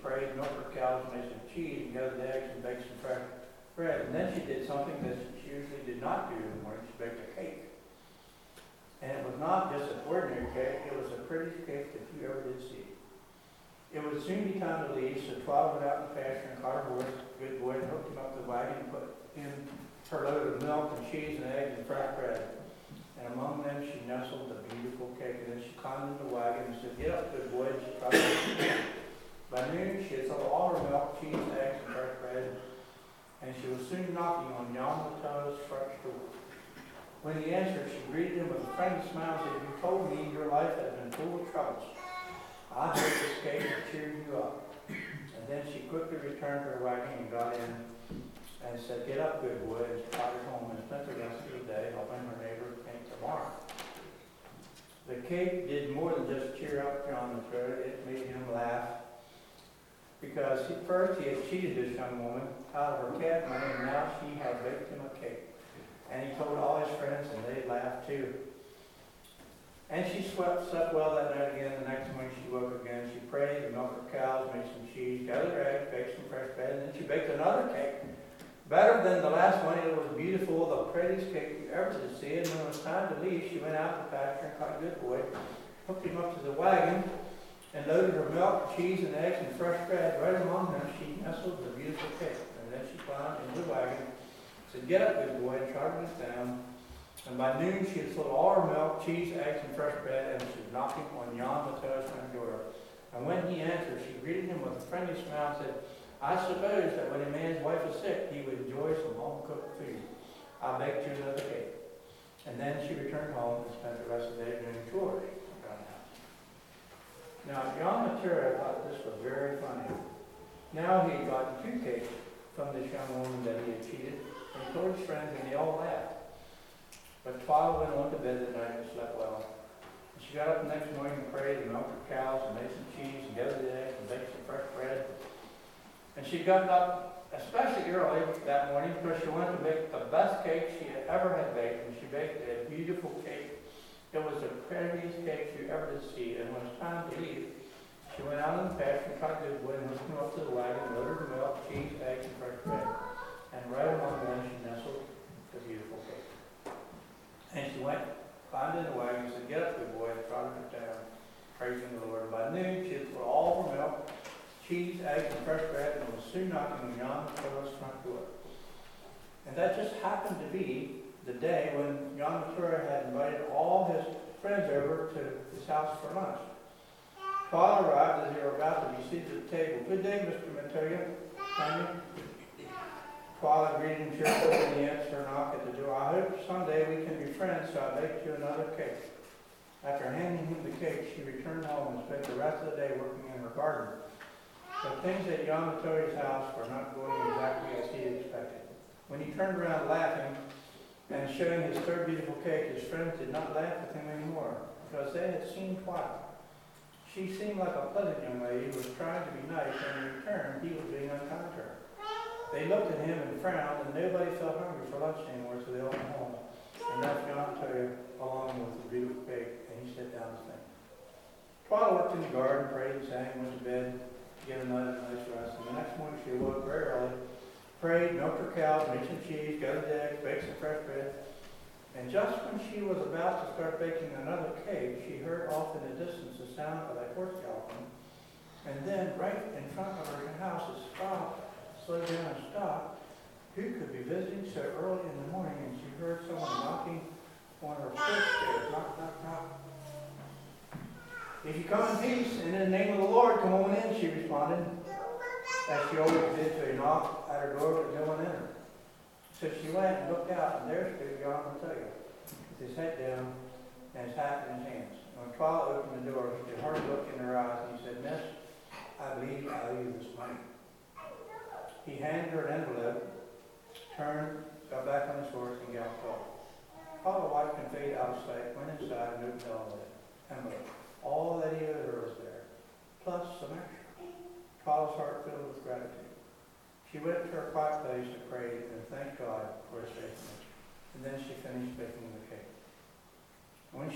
prayed, milked her cows, made some cheese, and gathered eggs and baked some fresh bread. And then she did something that she usually did not do in the morning. She baked a cake. And it was not just an ordinary cake, it was the prettiest cake that you ever did see. It would soon be time to leave, so Twyla went out in the pasture and caught her horse, good boy, and hooked him up to the wagon and put in her load of milk and cheese and eggs and fresh bread. And among them she nestled the beautiful cake. And then she climbed in the wagon and said, "Get up, good boy," and she tried to wake him. By noon she had sold all her milk, cheese, eggs, and fresh bread, and she was soon knocking on Jan Mateu's front door. When he answered, she greeted him with a friendly smile and said, "You told me your life had been full of troubles. I hope this cake will cheer you up." And then she quickly returned to her wagon and got in and said, "Get up, good boy," and she trotted home and spent the rest of the day helping her neighbor paint the barn. The cake did more than just cheer up Jan Mateu, it made him laugh. Because he, first he had cheated this young woman out of her cat money, and now she had baked him a cake. And he told all his friends, and they laughed too. And she slept, slept well that night again. The next morning she woke again. She prayed, and milked her cows, made some cheese, gathered eggs, baked some fresh bread, and then she baked another cake. Better than the last one, it was beautiful, the prettiest cake you ever did see. And when it was time to leave, she went out to the pasture and caught a good boy, hooked him up to the wagon, and loaded her milk, cheese, and eggs, and fresh bread. Right among them, she nestled the beautiful cake. And then she climbed into the wagon, said, "Get up, good boy," and trotted it down. And by noon, she had sold all her milk, cheese, eggs, and fresh bread, and she was knocking on Jan Mateu's front door. And when he answered, she greeted him with a friendly smile and said, "I suppose that when a man's wife is sick, he would enjoy some home-cooked food. I baked you another cake." And then she returned home and spent the rest of the day doing chores around the house. Now, Jan Mateu thought this was very funny. Now he had gotten two cakes from this young woman that he had cheated, and he told his friends, and they all laughed. But Twyla went on to bed that night and slept well. And she got up the next morning and prayed and milked her cows and made some cheese and gathered the eggs and baked some fresh bread. And she got up especially early that morning because she wanted to make the best cake she had ever had baked. And she baked a beautiful cake. It was the prettiest cake you ever did see. And when it was time to leave, she went out in the pasture and caught a good boy and hooked him up to the wagon, loaded her milk, cheese, eggs, and fresh bread. And right among them she nestled the beautiful cake. And she went, climbed in the wagon, and said, "Get up, good boy," and trotted it down, praising the Lord. By noon, she had put all her milk, cheese, eggs, and fresh bread, and was soon knocking on Jan Mateu's front door. And that just happened to be the day when Jan Mateu had invited all his friends over to his house for lunch. Twyla arrived as they were about to be seated at the table. "Good day, Mister Mateu. Tanya." Twyla greeted him cheerfully when he answered her knock at the door. "I hope someday we can be friends, so I baked you another cake." After handing him the cake, she returned home and spent the rest of the day working in her garden. But things at Jan Mateu's house were not going exactly as he had expected. When he turned around laughing and showing his third beautiful cake, his friends did not laugh with him anymore, because they had seen Twyla. She seemed like a pleasant young lady who was trying to be nice, and in return, he was being unkind to her. They looked at him and frowned, and nobody felt hungry for lunch anymore, so they all went home. And left Jan Mateu along with the beautiful cake, and he sat down to think. Twyla worked in the garden, prayed and sang, went to bed to get another nice rest. And the next morning she awoke very early, prayed, milked her cows, made some cheese, gathered eggs, baked some fresh bread. And just when she was about to start baking another cake, she heard off in the distance the sound of a horse galloping. And then, right in front of her house, it stopped, slowed down and stopped. Who could be visiting so early in the morning? And she heard someone knocking on her porch stairs. Knock, knock, knock. "If you come in peace, and in the name of the Lord, come on in," she responded, as she always did to a knock at her door, but no one entered. So she went and looked out, and there stood Jan Mateu, with his head down and his hat in his hands. And when Twyla opened the door, he had hard look in her eyes, and he said, "Miss, I believe I owe you this money." He handed her an envelope, turned, got back on his horse, and galloped off. Twyla wiped and faded out of sight, went inside, and opened the envelope. All that he owed her was there, plus some extra. Twyla's heart filled with gratitude. She went to her quiet place and prayed and thanked God for his faithfulness. And then she finished baking the cake. When she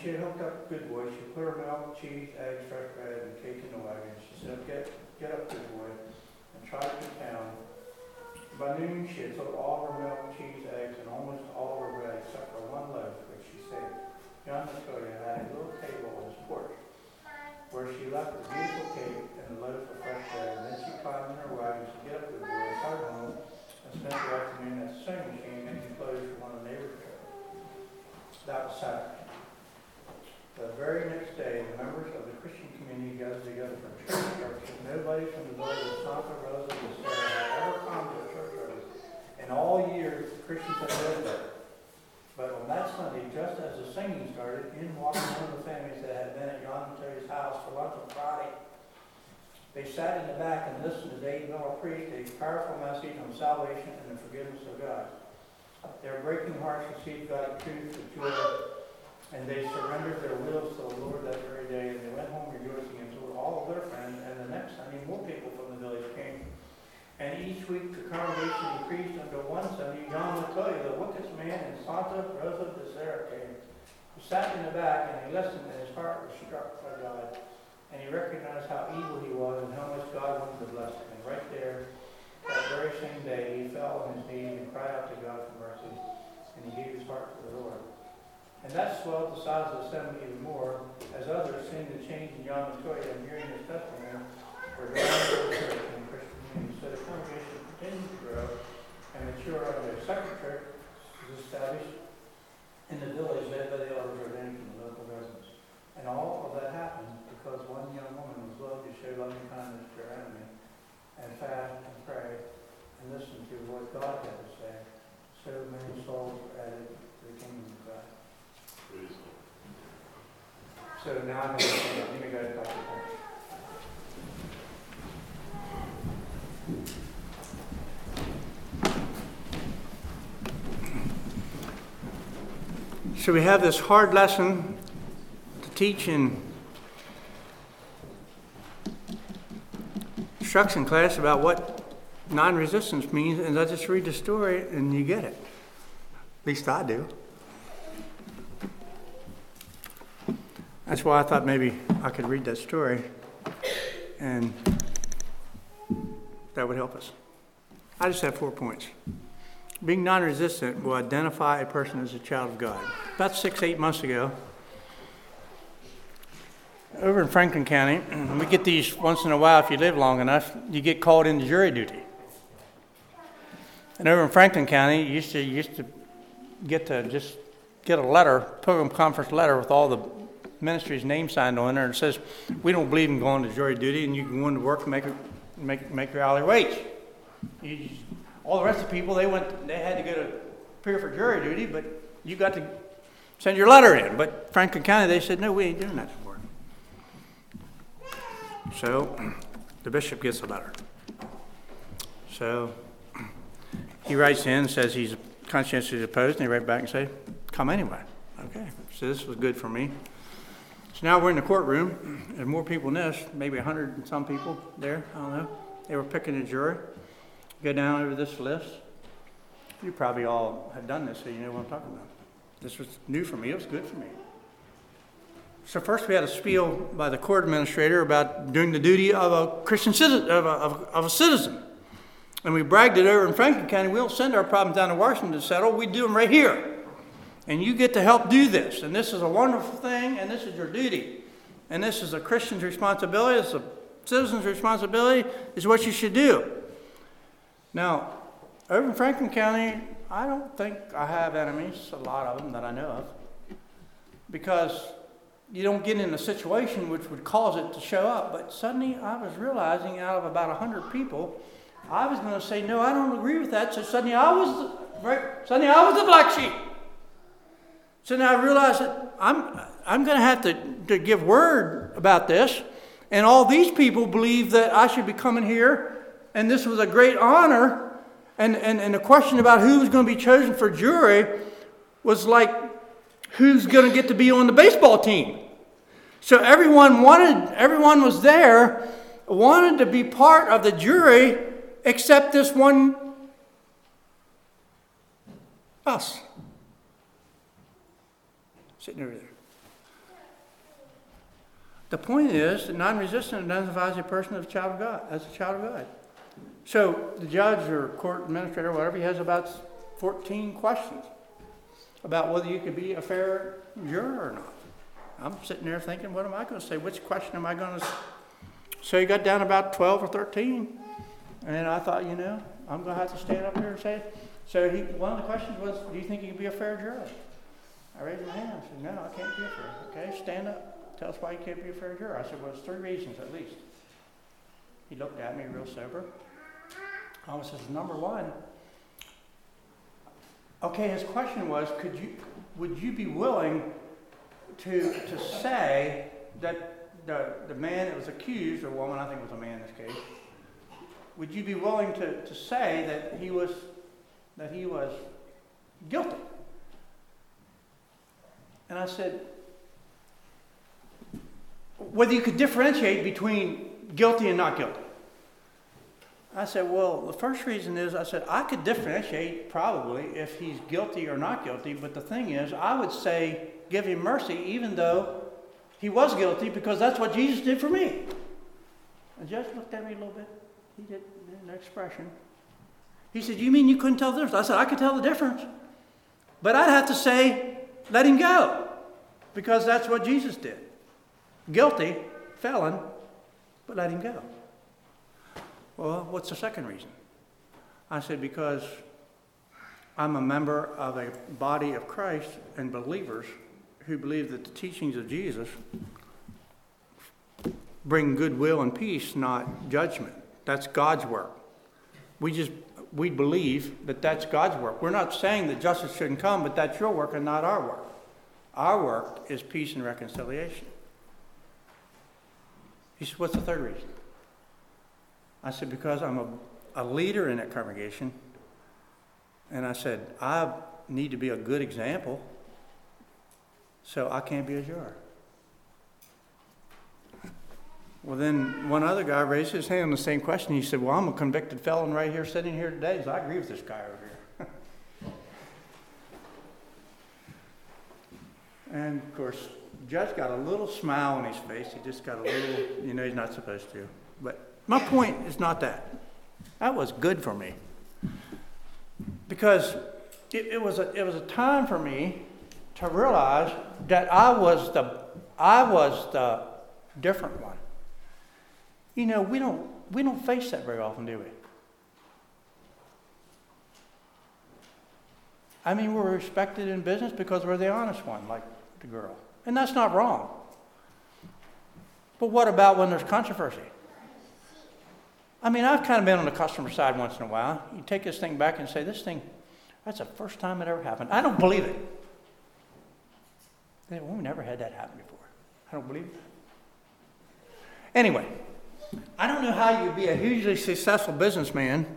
she had hooked up Good Boy, she put her milk, cheese, eggs, fresh bread, and cake in the wagon. She said, get, get up, Good Boy, and try to get town. By noon, she had sold all her milk, cheese, eggs, and almost all of her bread except for one loaf, which she saved. John Latoya had a little table on his porch, where she left a beautiful cake and a loaf of fresh bread, and then she climbed in her wagon to get up Good Boy, started home, and spent the afternoon at the sewing machine making clothes for one of the neighbors. That was Saturday. The very next day, the members of the Christian community gathered together for church service. Nobody from the village of Santa Rosa de Serra had ever come to a church service. In all years, the Christians had lived there. But on that Sunday, just as the singing started, in walked one of the families that had been at Jan Terry's house for lunch on Friday. They sat in the back and listened to Dave Miller preach a powerful message on salvation and the forgiveness of God. Their breaking hearts received God's truth with joy, and they surrendered their wills to the Lord that very day, and they went home rejoicing and told all of their friends, and the next Sunday more people from the village came. And each week the congregation increased until one Sunday, John Latoya, the wickedest man in Santa Rosa de Serra, came. He sat in the back and he listened, and his heart was struck by God. And he recognized how evil he was and how much God wanted to bless him. And right there, that very same day, he fell on his knees and cried out to God for mercy, and he gave his heart to the Lord. And that swelled the size of the assembly even more, as others, seeing the change in John Latoya and hearing his testimony, were drawn to the church and the Christian community. So the congregation continued to grow and mature until their second church was established in the village, led by the elders ordained from the local residents. And all of that happened because one young woman was willing to show loving kindness to her enemy, and fast and pray and listen to what God had to say. So many souls were added to the kingdom of God. So now I'm going to say, let me go to Doctor Prince. So we have this hard lesson to teach in instruction class about what non-resistance means, and I just read the story and you get it. At least I do. That's why I thought maybe I could read that story and that would help us. I just have four points. Being non-resistant will identify a person as a child of God. About six, eight months ago, over in Franklin County, we get these once in a while. If you live long enough, you get called into jury duty. And over in Franklin County, you used to you used to get to just get a letter, Pilgrim Conference letter with all the ministry's name signed on there, and it says, "We don't believe in going to jury duty, and you can go into work and make a, make make your hourly wage." You just, all the rest of the people, they went, they had to go to appear for jury duty, but you got to send your letter in. But Franklin County, they said, "No, we ain't doing that anymore." So the bishop gets a letter. So he writes in, says he's conscientiously opposed, and he writes back and say, "Come anyway." Okay, so this was good for me. So now we're in the courtroom. There's more people than this, maybe a hundred and some people there, I don't know. They were picking a jury. Go down over this list. You probably all have done this, so you know what I'm talking about. This was new for me. It was good for me. So first we had a spiel by the court administrator about doing the duty of a Christian citizen, of a, of, of a citizen. And we bragged it over in Franklin County. We don't send our problems down to Washington to settle. We do them right here. And you get to help do this. And this is a wonderful thing, and this is your duty. And this is a Christian's responsibility. It's a citizen's responsibility. It's what you should do. Now, over in Franklin County, I don't think I have enemies, a lot of them that I know of, because you don't get in a situation which would cause it to show up. But suddenly I was realizing out of about one hundred people, I was going to say, no, I don't agree with that. So suddenly I was the, right, suddenly I was the black sheep. So now I realized that I'm, I'm going to have to, to give word about this. And all these people believe that I should be coming here, and this was a great honor. And, and, and the question about who was going to be chosen for jury was like, who's going to get to be on the baseball team? So everyone wanted, everyone was there, wanted to be part of the jury, except this one, us, sitting over there. The point is that non-resistant identifies a person as a child of God, as a child of God. So the judge or court administrator, whatever, he has about fourteen questions about whether you could be a fair juror or not. I'm sitting there thinking, what am I going to say? Which question am I going to? So he got down about twelve or thirteen, and I thought, you know, I'm going to have to stand up here and say it. So he, one of the questions was, do you think you can be a fair juror? I raised my hand and said, no, I can't be a fair. Okay, stand up. Tell us why you can't be a fair juror. I said, well, there's three reasons at least. He looked at me real sober. I says, number one, okay, his question was, could you, would you be willing to to say that the, the man that was accused, or woman, I think it was a man in this case, would you be willing to, to say that he was that he was guilty? And I said, whether you could differentiate between guilty and not guilty. I said, well, the first reason is, I said, I could differentiate probably if he's guilty or not guilty, but the thing is, I would say give him mercy even though he was guilty, because that's what Jesus did for me. The judge looked at me a little bit. He did an expression. He said, you mean you couldn't tell the difference? I said, I could tell the difference. But I'd have to say, let him go, because that's what Jesus did. Guilty, felon, but let him go. Well, what's the second reason? I said, because I'm a member of a body of Christ and believers who believe that the teachings of Jesus bring goodwill and peace, not judgment. That's God's work. We just, we believe that that's God's work. We're not saying that justice shouldn't come, but that's your work and not our work. Our work is peace and reconciliation. He said, what's the third reason? I said, because I'm a, a leader in that congregation, and I said, I need to be a good example, so I can't be a juror. Well, then one other guy raised his hand on the same question. He said, well, I'm a convicted felon right here sitting here today, so I agree with this guy over here. And, of course, the judge got a little smile on his face. He just got a little, you know, he's not supposed to. But my point is not that. That was good for me. Because it, it was a it was a time for me to realize that I was the I was the different one. You know, we don't we don't face that very often, do we? I mean, we're respected in business because we're the honest one, like the girl. And that's not wrong. But what about when there's controversy? I mean, I've kind of been on the customer side once in a while. You take this thing back and say, this thing, that's the first time it ever happened. I don't believe it. They say, well, we never had that happen before. I don't believe it. Anyway, I don't know how you'd be a hugely successful businessman,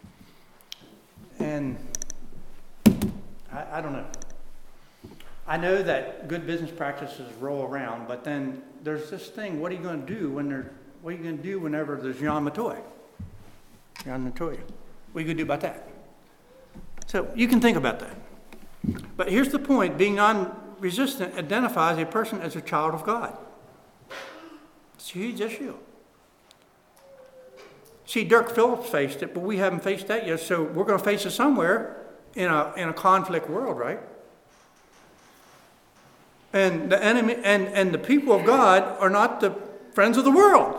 and I, I don't know. I know that good business practices roll around, but then there's this thing, what are you going to do when there, what are you going to do whenever there's Jan Matoy? Jan Matoy. What are you going to do about that? So you can think about that. But here's the point. Being non-resistant identifies a person as a child of God. It's a huge issue. See, Dirk Phillips faced it, but we haven't faced that yet, so we're going to face it somewhere in a in a conflict world, right? And the enemy and, and the people of God are not the friends of the world.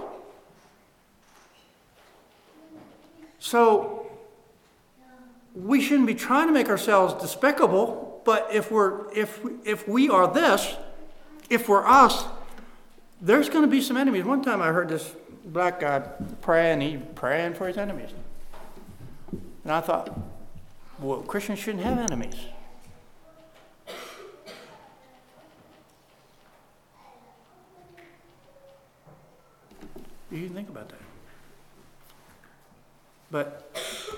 So we shouldn't be trying to make ourselves despicable, but if we're if if we are this, if we're us, there's going to be some enemies. One time I heard this black guy pray, and he praying for his enemies. And I thought, well, Christians shouldn't have enemies. You can think about that. But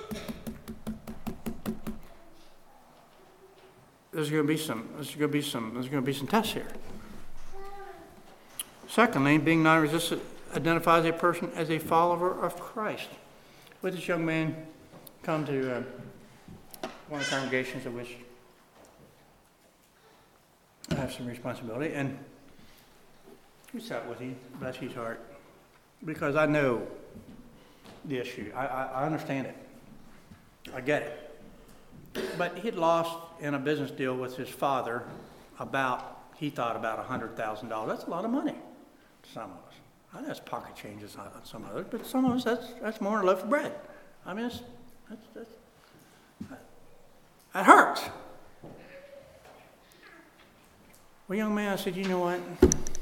there's going to be some. There's going to be some. There's going to be some tests here. Secondly, being non-resistant identifies a person as a follower of Christ. With this young man come to uh, one of the congregations of which I have some responsibility, and We sat with him, bless his heart, because I know the issue. I, I, I understand it. I get it. But he'd lost in a business deal with his father about, he thought about one hundred thousand dollars. That's a lot of money to some of us. I know it's pocket changes on some others, but some of us, that's, that's more than a loaf of bread. I mean, it's, that's, that's, that, that hurts. Well, young man, I said, you know what?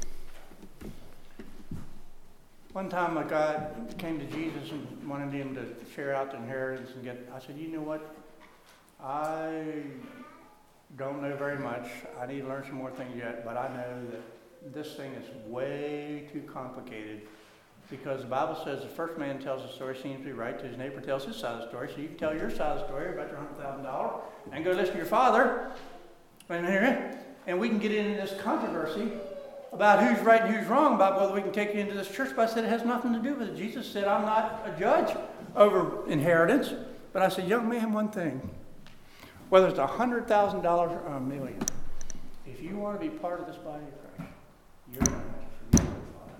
One time a guy came to Jesus and wanted him to share out the inheritance and get, I said, you know what? I don't know very much. I need to learn some more things yet, but I know that this thing is way too complicated because the Bible says the first man tells a story seems to be right till his neighbor tells his side of the story. So you can tell your side of the story about your one hundred thousand dollars and go listen to your father. And we can get into this controversy about who's right and who's wrong, about whether we can take you into this church. But I said it has nothing to do with it. Jesus said, I'm not a judge over inheritance. But I said, young man, one thing. Whether it's one hundred thousand dollars or a million, if you want to be part of this body of Christ, you're going to have to forgive your father.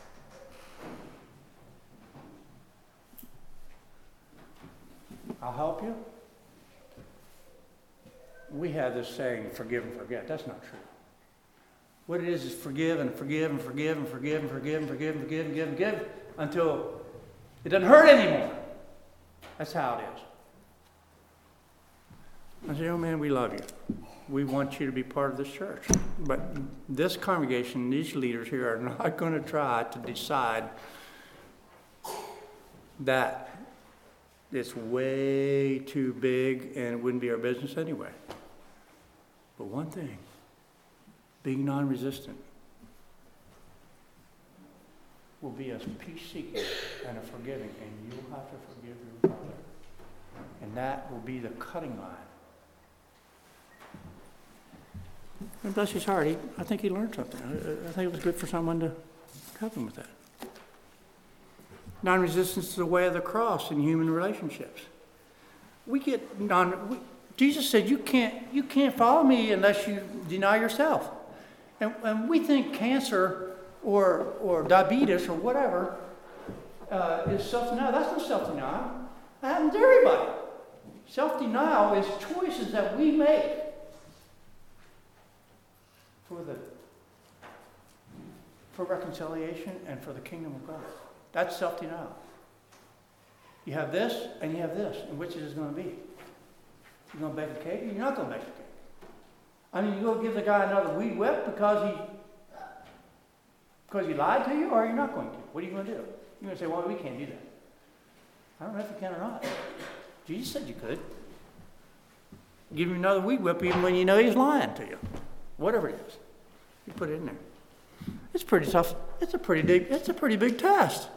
I'll help you. We have this saying, forgive and forget. That's not true. What it is is forgive and forgive and forgive and forgive and forgive and forgive and forgive and forgive and forgive until it doesn't hurt anymore. That's how it is. I say, oh man, we love you. We want you to be part of this church. But this congregation, these leaders here are not going to try to decide that it's way too big and it wouldn't be our business anyway. But one thing, being non-resistant will be a peace-seeking and a forgiving, and you'll have to forgive your brother. And that will be the cutting line. And bless his heart, he, I think he learned something. I, I think it was good for someone to help him with that. Non-resistance is the way of the cross in human relationships. We get non. We, Jesus said, "You can't, you can't follow me unless you deny yourself." And, and we think cancer or or diabetes or whatever uh, is self-denial. That's not self-denial. That happens to everybody. Self-denial is choices that we make for the for reconciliation and for the kingdom of God. That's self-denial. You have this and you have this, and which is it going to be? You're going to bake a cake or you're not going to bake a cake? I mean, you're going to give the guy another weed whip because he because he lied to you, or you're not going to? What are you going to do? You're going to say, well, we can't do that. I don't know if you can or not. Jesus said you could. Give him another weed whip even when you know he's lying to you. Whatever it is. You put it in there. It's pretty tough. It's a pretty big, it's a pretty big test.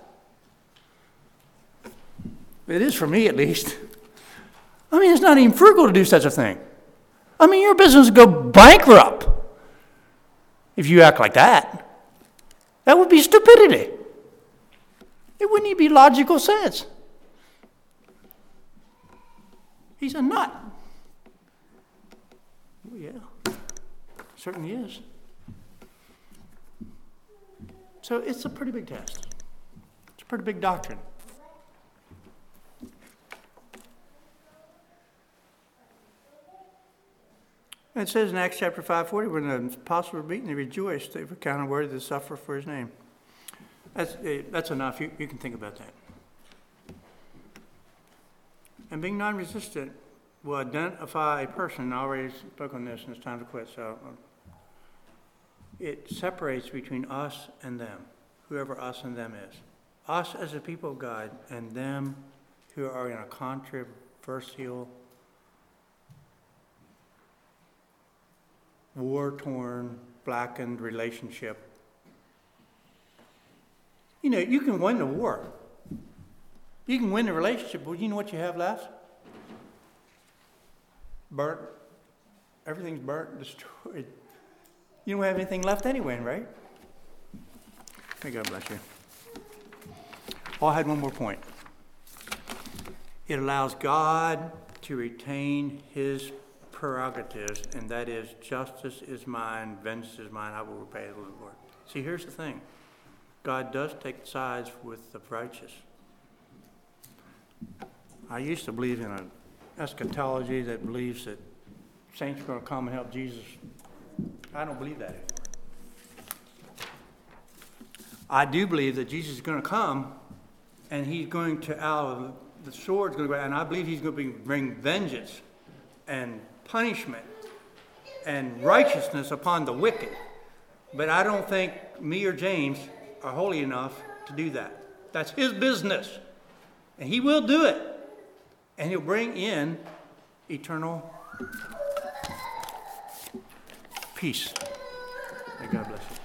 It is for me, at least. I mean, it's not even frugal to do such a thing. I mean, your business would go bankrupt if you act like that. That would be stupidity. It wouldn't even be logical sense. He's a nut. Well, yeah, certainly is. So it's a pretty big test. It's a pretty big doctrine. It says in Acts chapter five forty, when the apostles were beaten, they rejoiced. They were counted worthy to suffer for his name. That's, that's enough. You, you can think about that. And being non-resistant will identify a person. I already spoke on this, and it's time to quit. So it separates between us and them, whoever us and them is. Us as a people of God, and them who are in a controversial, war-torn, blackened relationship. You know, you can win the war. You can win the relationship, but you know what you have left? Burnt. Everything's burnt, destroyed. You don't have anything left anyway, right? May God bless you. Oh, I had one more point. It allows God to retain his prerogatives, and that is, justice is mine, vengeance is mine, I will repay the Lord. See, here's the thing. God does take sides with the righteous. I used to believe in an eschatology that believes that saints are going to come and help Jesus. I don't believe that anymore. I do believe that Jesus is going to come and he's going to, out of the sword's going to go, and I believe he's going to bring vengeance and punishment and righteousness upon the wicked. But I don't think me or James are holy enough to do that. That's his business. And he will do it. And he'll bring in eternal peace. May God bless you.